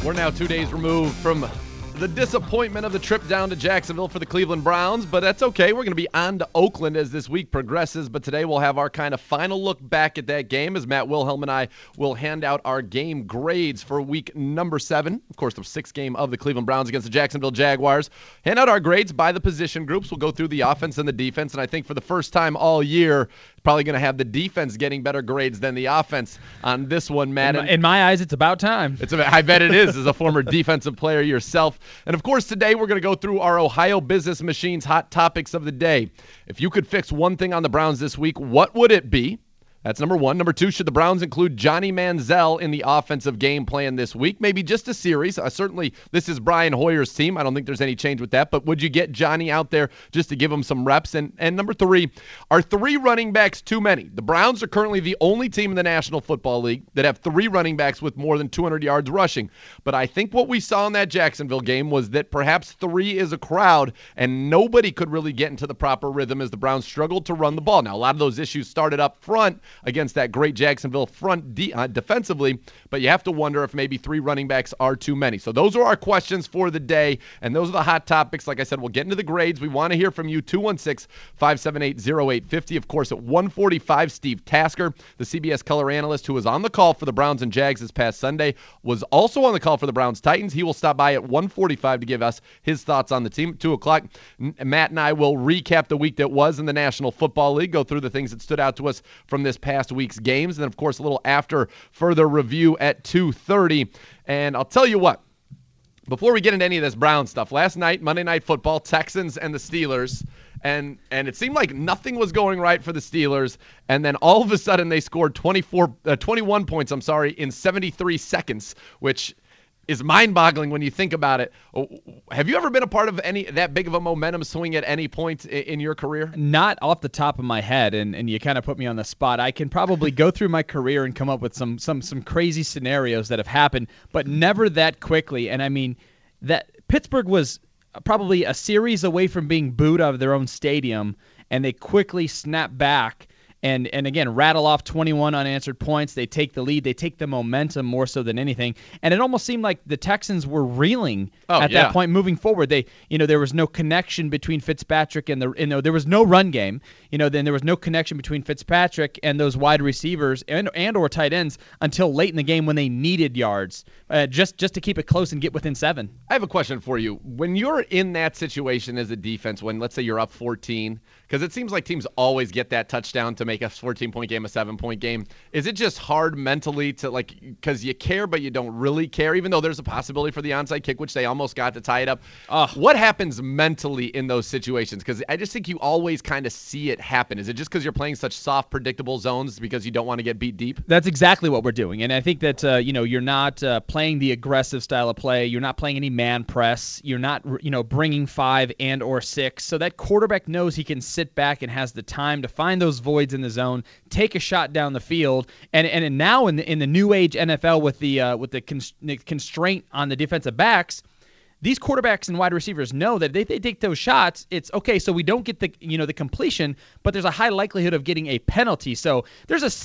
We're now 2 days removed from the disappointment of the trip down to Jacksonville for the Cleveland Browns, but that's okay. We're going to be on to Oakland as this week progresses, but today we'll have our kind of final look back at that game as Matt Wilhelm and I will hand out our game grades for week number 7. Of course, the 6th game of the Cleveland Browns against the Jacksonville Jaguars. Hand out our grades by the position groups. We'll go through the offense and the defense, and I think for the first time all year, probably going to have the defense getting better grades than the offense on this one, Matt. In my eyes, it's about time. I bet it is, as a former defensive player yourself. And, of course, today we're going to go through our Ohio Business Machine's hot topics of the day. If you could fix one thing on the Browns this week, what would it be? That's number 1. Number 2, should the Browns include Johnny Manziel in the offensive game plan this week? Maybe just a series. Certainly, this is Brian Hoyer's team. I don't think there's any change with that. But would you get Johnny out there just to give him some reps? And number 3, are 3 running backs too many? The Browns are currently the only team in the National Football League that have 3 running backs with more than 200 yards rushing. But I think what we saw in that Jacksonville game was that perhaps 3 is a crowd, and nobody could really get into the proper rhythm as the Browns struggled to run the ball. Now, a lot of those issues started up front against that great Jacksonville front defensively, but you have to wonder if maybe 3 running backs are too many. So those are our questions for the day, and those are the hot topics. Like I said, we'll get into the grades. We want to hear from you, 216-578-0850. Of course, at 1:45, Steve Tasker, the CBS color analyst who was on the call for the Browns and Jags this past Sunday, was also on the call for the Browns Titans. He will stop by at 1:45 to give us his thoughts on the team. 2 o'clock, Matt and I will recap the week that was in the National Football League, go through the things that stood out to us from this past week's games, and then, of course, a little after further review at 2:30. And I'll tell you what, before we get into any of this Brown stuff, last night, Monday Night Football, Texans and the Steelers, and it seemed like nothing was going right for the Steelers, and then all of a sudden they scored 21 points, in 73 seconds, which is mind-boggling when you think about it. Have you ever been a part of any that big of a momentum swing at any point in your career? Not off the top of my head, and you kind of put me on the spot. I can probably go through my career and come up with some crazy scenarios that have happened, but never that quickly. And I mean, that Pittsburgh was probably a series away from being booed out of their own stadium, and they quickly snapped back. And again, rattle off 21 unanswered points. They take the lead. They take the momentum more so than anything. And it almost seemed like the Texans were reeling that point moving forward. There was no connection between Fitzpatrick and there was no run game. Then there was no connection between Fitzpatrick and those wide receivers and or tight ends until late in the game when they needed yards, just to keep it close and get within 7. I have a question for you. When you're in that situation as a defense, when let's say you're up 14, because it seems like teams always get that touchdown to make a 14-point game a 7-point game. Is it just hard mentally to, because you care but you don't really care, even though there's a possibility for the onside kick, which they almost got to tie it up? What happens mentally in those situations? Because I just think you always kind of see it happen. Is it just because you're playing such soft, predictable zones because you don't want to get beat deep? That's exactly what we're doing. And I think that, you're not playing the aggressive style of play. You're not playing any man press. You're not, bringing 5 and or 6. So that quarterback knows he can sit back and has the time to find those voids in the zone, take a shot down the field, and now in the new age NFL with the constraint on the defensive backs, these quarterbacks and wide receivers know that if they take those shots, it's okay. So we don't get the completion, but there's a high likelihood of getting a penalty. So there's a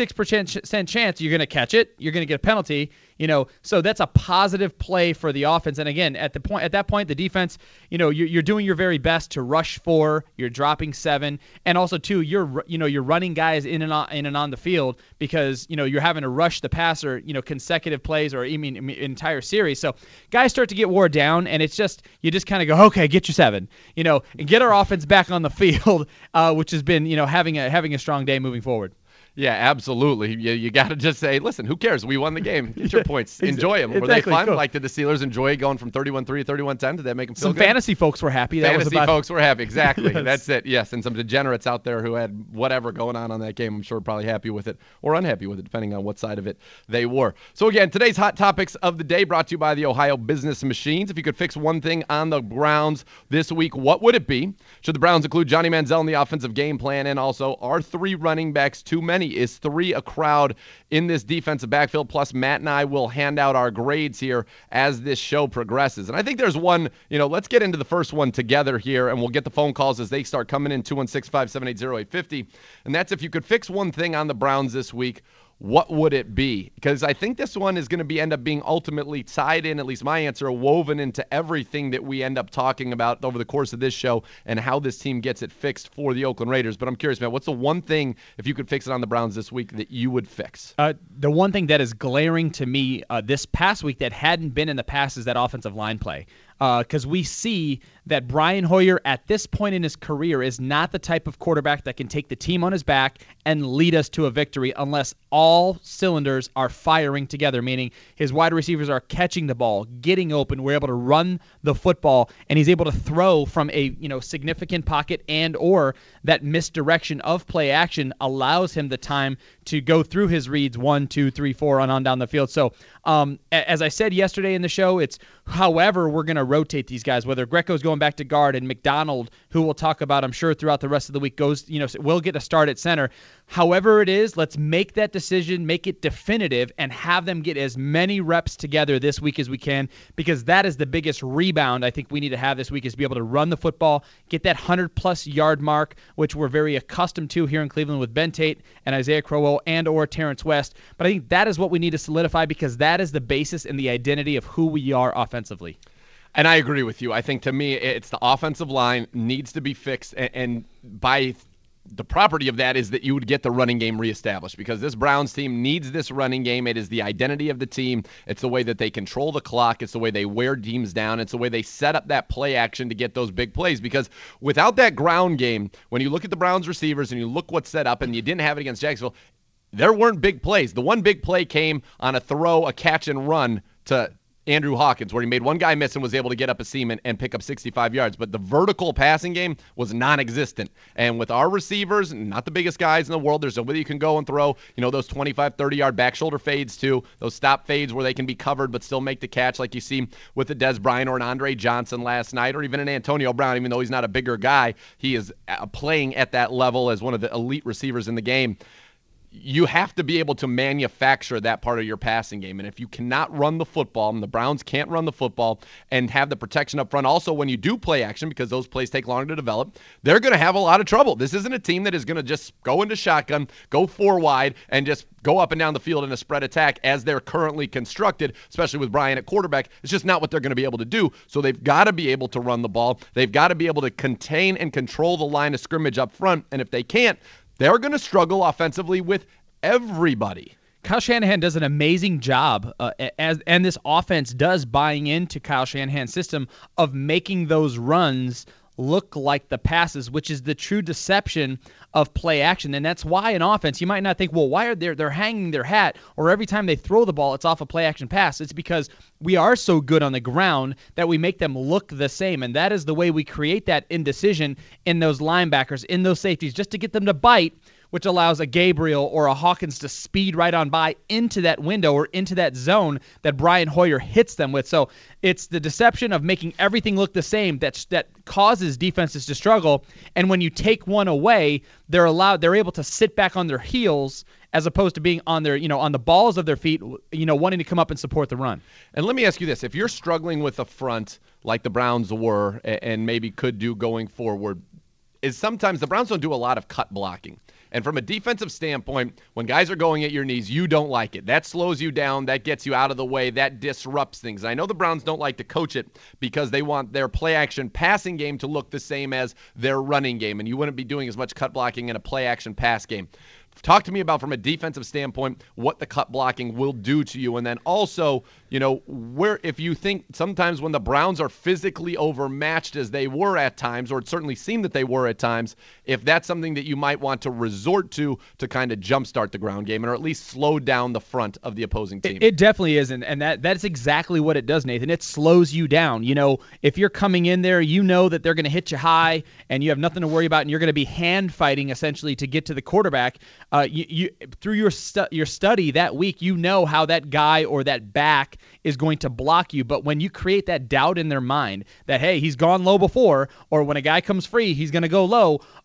66% chance you're going to catch it, you're going to get a penalty. So that's a positive play for the offense. And again, at that point, the defense, you're doing your very best to rush 4, you're dropping 7, and also 2, you're running guys in and on the field because you're having to rush the passer, consecutive plays or even entire series. So guys start to get wore down, and it's just you just kind of go, okay, get your 7, and get our offense back on the field, which has been having a strong day moving forward. Yeah, absolutely. You got to just say, listen, who cares? We won the game. Get your points. Enjoy them. Were they fun? Cool. Did the Steelers enjoy going from 31-3 to 31-10? Did that make them feel good? Some fantasy folks were happy. Folks were happy. Exactly. Yes. That's it. Yes, and some degenerates out there who had whatever going on that game, I'm sure probably happy with it or unhappy with it, depending on what side of it they were. So again, today's hot topics of the day brought to you by the Ohio Business Machines. If you could fix one thing on the Browns this week, what would it be? Should the Browns include Johnny Manziel in the offensive game plan? And also, are 3 running backs too many? Is 3 a crowd in this defensive backfield? Plus, Matt and I will hand out our grades here as this show progresses. And I think there's one, let's get into the first one together here, and we'll get the phone calls as they start coming in, 216-578-0850. And that's, if you could fix one thing on the Browns this week, what would it be? Because I think this one is going to end up being ultimately tied in, at least my answer, woven into everything that we end up talking about over the course of this show and how this team gets it fixed for the Oakland Raiders. But I'm curious, man, what's the one thing, if you could fix it on the Browns this week, that you would fix? The one thing that is glaring to me this past week that hadn't been in the past is that offensive line play. Because we see that Brian Hoyer at this point in his career is not the type of quarterback that can take the team on his back and lead us to a victory unless all cylinders are firing together, meaning his wide receivers are catching the ball, getting open, we're able to run the football, and he's able to throw from a significant pocket, and or that misdirection of play action allows him the time to go through his reads 1, 2, 3, 4 on down the field. So as I said yesterday in the show, it's however we're going to rotate these guys, whether Greco's going back to guard and McDonald, who we'll talk about, I'm sure, throughout the rest of the week, will get a start at center. However it is, let's make that decision, make it definitive, and have them get as many reps together this week as we can, because that is the biggest rebound I think we need to have this week, is to be able to run the football, get that 100-plus yard mark, which we're very accustomed to here in Cleveland with Ben Tate and Isaiah Crowell and or Terrence West. But I think that is what we need to solidify, because that is the basis and the identity of who we are offensively. And I agree with you. I think, to me, it's the offensive line needs to be fixed, and by the property of that is that you would get the running game reestablished, because this Browns team needs this running game. It is the identity of the team. It's the way that they control the clock. It's the way they wear teams down. It's the way they set up that play action to get those big plays, because without that ground game, when you look at the Browns receivers and you look what's set up, and you didn't have it against Jacksonville, there weren't big plays. The one big play came on a throw, a catch and run to Andrew Hawkins, where he made one guy miss and was able to get up a seam and pick up 65 yards. But the vertical passing game was non-existent. And with our receivers, not the biggest guys in the world, there's nobody you can go and throw, those 25, 30-yard back shoulder fades to, those stop fades where they can be covered but still make the catch, like you see with the Des Bryant or an Andre Johnson last night, or even an Antonio Brown. Even though he's not a bigger guy, he is playing at that level as one of the elite receivers in the game. You have to be able to manufacture that part of your passing game. And if you cannot run the football, and the Browns can't run the football and have the protection up front, also when you do play action, because those plays take longer to develop, they're going to have a lot of trouble. This isn't a team that is going to just go into shotgun, go 4 wide, and just go up and down the field in a spread attack as they're currently constructed, especially with Brian at quarterback. It's just not what they're going to be able to do. So they've got to be able to run the ball. They've got to be able to contain and control the line of scrimmage up front. And if they can't, they're going to struggle offensively with everybody. Kyle Shanahan does an amazing job, and this offense does, buying into Kyle Shanahan's system of making those runs look like the passes, which is the true deception of play action. And that's why in offense, you might not think, well, why are they're hanging their hat, or every time they throw the ball, it's off a play action pass. It's because we are so good on the ground that we make them look the same. And that is the way we create that indecision in those linebackers, in those safeties, just to get them to bite, which allows a Gabriel or a Hawkins to speed right on by into that window or into that zone that Brian Hoyer hits them with. So it's the deception of making everything look the same that causes defenses to struggle. And when you take one away, they're able to sit back on their heels as opposed to being on their, on the balls of their feet, wanting to come up and support the run. And let me ask you this. If you're struggling with a front like the Browns were and maybe could do going forward, is sometimes the Browns don't do a lot of cut blocking. And from a defensive standpoint, when guys are going at your knees, you don't like it. That slows you down. That gets you out of the way. That disrupts things. I know the Browns don't like to coach it because they want their play-action passing game to look the same as their running game, and you wouldn't be doing as much cut blocking in a play-action pass game. Talk to me about, from a defensive standpoint, what the cut blocking will do to you. And then also, where, if you think sometimes when the Browns are physically overmatched as they were at times, or it certainly seemed that they were at times, if that's something that you might want to resort to kind of jumpstart the ground game, or at least slow down the front of the opposing team. It definitely is, and that's exactly what it does, Nathan. It slows you down. If you're coming in there, that they're going to hit you high, and you have nothing to worry about, and you're going to be hand fighting essentially to get to the quarterback. You through your study that week, how that guy or that back is going to block you. But when you create that doubt in their mind that, hey, he's gone low before, or when a guy comes free, he's going to go low,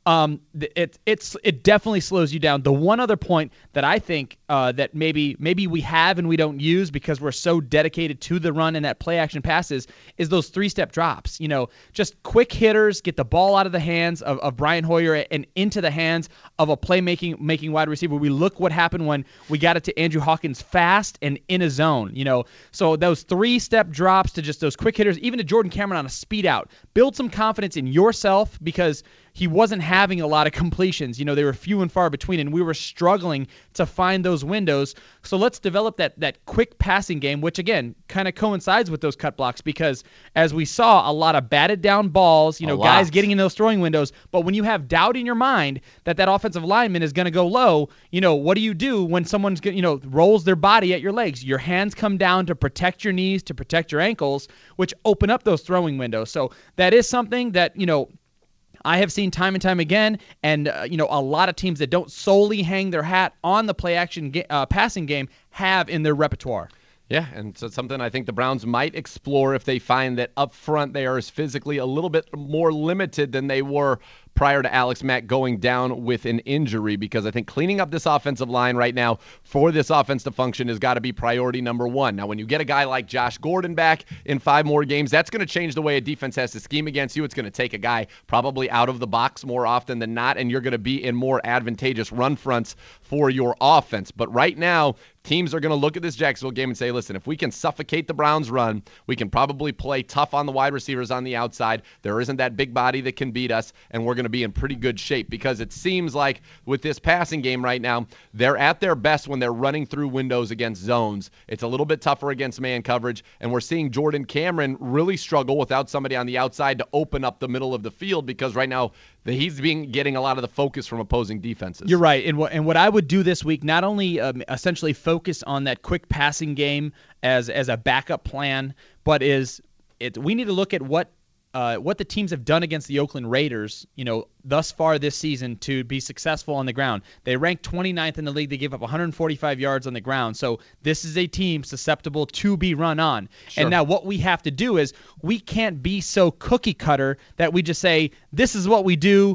It definitely slows you down. The one other point that I think that maybe we have and we don't use because we're so dedicated to the run and that play action passes is those 3-step drops. Just quick hitters, get the ball out of the hands of Brian Hoyer and into the hands of a making wide receiver. We look what happened when we got it to Andrew Hawkins fast and in a zone. So those 3-step drops to just those quick hitters, even to Jordan Cameron on a speed out, build some confidence in yourself because he wasn't having a lot of completions. They were few and far between, and we were struggling to find those windows. So let's develop that quick passing game, which, again, kind of coincides with those cut blocks because, as we saw, a lot of batted down balls, guys getting in those throwing windows. But when you have doubt in your mind that offensive lineman is going to go low, what do you do when someone's rolls their body at your legs? Your hands come down to protect your knees, to protect your ankles, which open up those throwing windows. So that is something that, I have seen time and time again, and a lot of teams that don't solely hang their hat on the play action passing game have in their repertoire. Yeah, and so something I think the Browns might explore if they find that up front they are physically a little bit more limited than they were prior to Alex Mack going down with an injury, because I think cleaning up this offensive line right now for this offense to function has got to be priority number one. Now, when you get a guy like Josh Gordon back in 5 more games, that's going to change the way a defense has to scheme against you. It's going to take a guy probably out of the box more often than not, and you're going to be in more advantageous run fronts for your offense. But right now, teams are going to look at this Jacksonville game and say, listen, if we can suffocate the Browns' run, we can probably play tough on the wide receivers on the outside. There isn't that big body that can beat us, and we're going to be in pretty good shape, because it seems like with this passing game right now, they're at their best when they're running through windows against zones. It's a little bit tougher against man coverage, and we're seeing Jordan Cameron really struggle without somebody on the outside to open up the middle of the field, because right now he's getting a lot of the focus from opposing defenses. You're right. And what I would do this week, not only essentially focus on that quick passing game as a backup plan, but we need to look at what the teams have done against the Oakland Raiders, thus far this season to be successful on the ground. They ranked 29th in the league. They gave up 145 yards on the ground. So this is a team susceptible to be run on. Sure. And now what we have to do is we can't be so cookie cutter that we just say, this is what we do,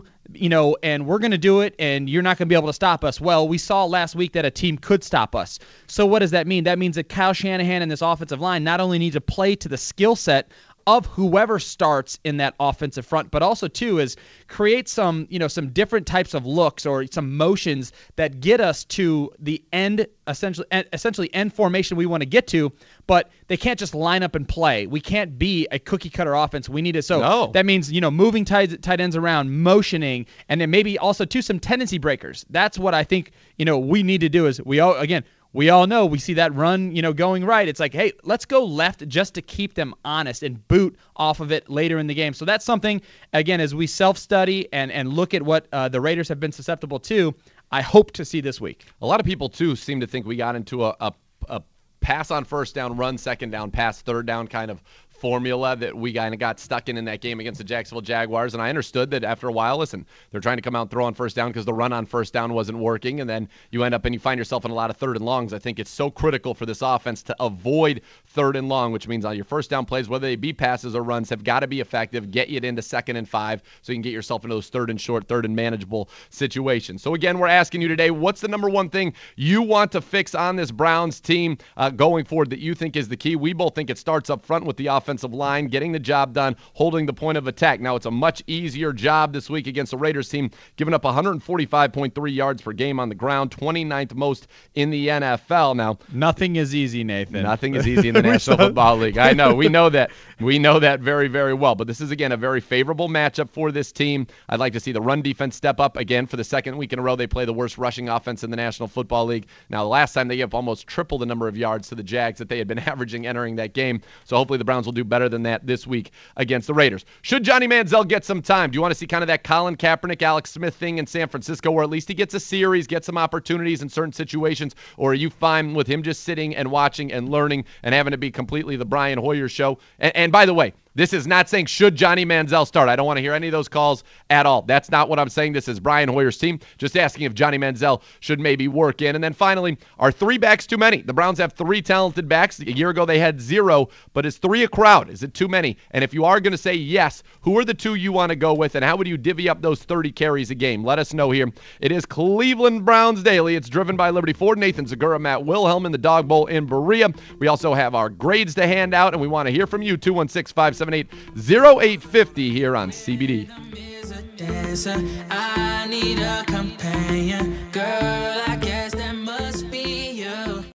and we're going to do it, and you're not going to be able to stop us. Well, we saw last week that a team could stop us. So what does that mean? That means that Kyle Shanahan and this offensive line not only need to play to the skill set of whoever starts in that offensive front, but also too is create some different types of looks or some motions that get us to the end, essentially end formation we want to get to. But they can't just line up and play. We can't be a cookie cutter offense. We need to. So no. That means moving tight ends around, motioning, and then maybe also too some tendency breakers. That's what I think we need to do. Is we all know we see that run, going right. It's like, hey, let's go left just to keep them honest and boot off of it later in the game. So that's something, again, as we self-study and look at what the Raiders have been susceptible to, I hope to see this week. A lot of people, too, seem to think we got into a pass on first down, run second down, pass third down kind of formula that we kind of got stuck in that game against the Jacksonville Jaguars. And I understood that after a while, listen, they're trying to come out and throw on first down because the run on first down wasn't working. And then you end up and you find yourself in a lot of third and longs. I think it's so critical for this offense to avoid third and long, which means on your first down plays, whether they be passes or runs, have got to be effective, get you into 2nd and 5 so you can get yourself into those 3rd and short, 3rd and manageable situations. So again, we're asking you today, what's the number one thing you want to fix on this Browns team going forward that you think is the key? We both think it starts up front with the offensive line, getting the job done, holding the point of attack. Now, it's a much easier job this week against the Raiders team, giving up 145.3 yards per game on the ground, 29th most in the NFL. Now, nothing is easy, Nathan. Nothing is easy in the National Football League. I know. We know that. We know that very, very well. But this is, again, a very favorable matchup for this team. I'd like to see the run defense step up again. For the second week in a row, they play the worst rushing offense in the National Football League. Now, the last time they gave up almost triple the number of yards to the Jags that they had been averaging entering that game. So hopefully the Browns will do better than that this week against the Raiders. Should Johnny Manziel get some time? Do you want to see kind of that Colin Kaepernick, Alex Smith thing in San Francisco, where at least he gets a series, gets some opportunities in certain situations? Or are you fine with him just sitting and watching and learning and having to be completely the Brian Hoyer show? And by the way, This is not saying should Johnny Manziel start. I don't want to hear any of those calls at all. That's not what I'm saying. This is Brian Hoyer's team. Just asking if Johnny Manziel should maybe work in. And then finally, are 3 backs too many? The Browns have 3 talented backs. A year ago they had 0, but is 3 a crowd? Is it too many? And if you are going to say yes, who are the 2 you want to go with, and how would you divvy up those 30 carries a game? Let us know here. It is Cleveland Browns Daily. It's driven by Liberty Ford, Nathan Zagura, Matt Wilhelm in the Dog Bowl in Berea. We also have our grades to hand out, and we want to hear from you. 216-578-0850 here on CBD. I need a companion, girl.